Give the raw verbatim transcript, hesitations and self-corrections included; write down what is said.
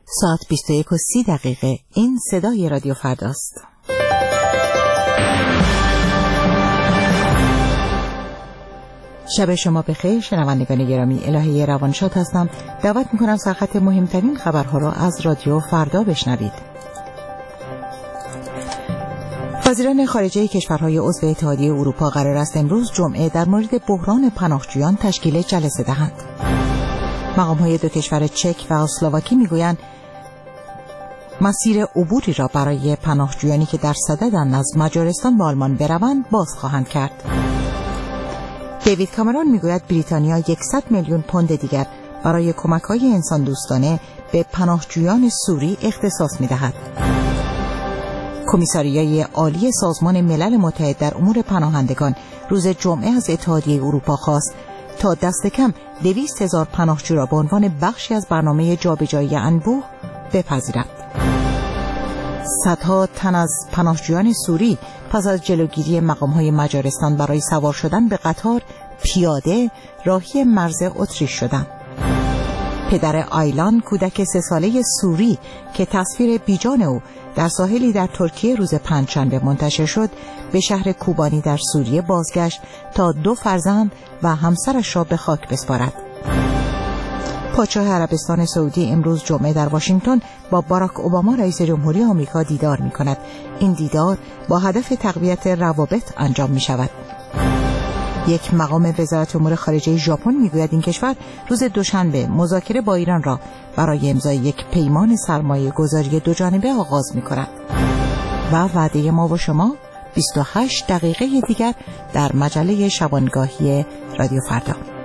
ساعت بیست و یک و سی دقیقه. این صدای رادیو فرداست. شب شما بخیر شنوندگان گرامی. الهه روانشاد هستم. دعوت میکنم سرخط مهمترین خبرها را از رادیو فردا بشنوید. وزیران خارجه کشورهای عضو اتحادیه اروپا قرار است امروز جمعه در مورد بحران پناهجویان تشکیل جلسه دهند. مقام‌های دو کشور چک و اسلواکی میگویند مسیر عبوری را برای پناهجویانی که در صددند از مجارستان به آلمان بروند باز خواهند کرد. دیوید کامرون میگوید بریتانیا صد میلیون پوند دیگر برای کمک‌های انسان دوستانه به پناهجویان سوری اختصاص می‌دهد. کمیساریای عالی سازمان ملل متحد در امور پناهندگان روز جمعه از اتحادیه اروپا خواست تا دست کم دویست هزار پناهجو را به عنوان بخشی از برنامه جابجایی انبوه بپذیرد. صدها تن از پناهجویان سوری پس از جلوگیری مقام‌های مجارستان برای سوار شدن به قطار پیاده راهی مرز اتریش شدند. پدر آیلان، کودک سه ساله سوری که تصویر بیجان او در ساحلی در ترکیه روز پنجشنبه منتشر شد، به شهر کوبانی در سوریه بازگشت تا دو فرزند و همسرش را به خاک بسپارد. پادشاه عربستان سعودی امروز جمعه در واشنگتن با باراک اوباما رئیس جمهوری آمریکا دیدار می‌کند. این دیدار با هدف تقویت روابط انجام می‌شود. یک مقام وزارت امور خارجه ژاپن میگوید این کشور روز دوشنبه مذاکره با ایران را برای امضای یک پیمان سرمایه گذاری دو جانبه آغاز می کند. و وعده ما و شما بیست و هشت دقیقه دیگر در مجله شبانگاهی رادیو فردا.